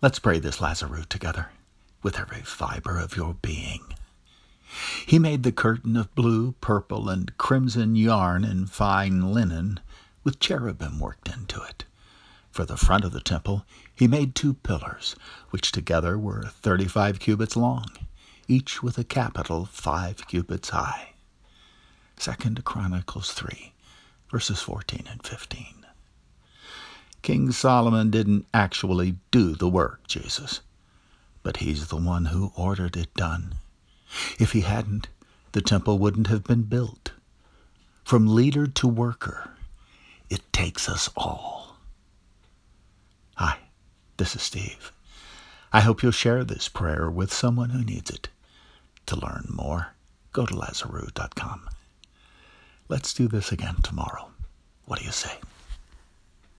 Let's pray this Lazarus together, with every fiber of your being. He made the curtain of blue, purple, and crimson yarn and fine linen, with cherubim worked into it. For the front of the temple he made 2 pillars, which together were 35 cubits long, each with a capital 5 cubits high. 2 Chronicles 3, verses 14 and 15. King Solomon didn't actually do the work, Jesus, but he's the one who ordered it done. If he hadn't, the temple wouldn't have been built. From leader to worker, it takes us all. Hi, this is Steve. I hope you'll share this prayer with someone who needs it. To learn more, go to Lazarus.com. Let's do this again tomorrow. What do you say?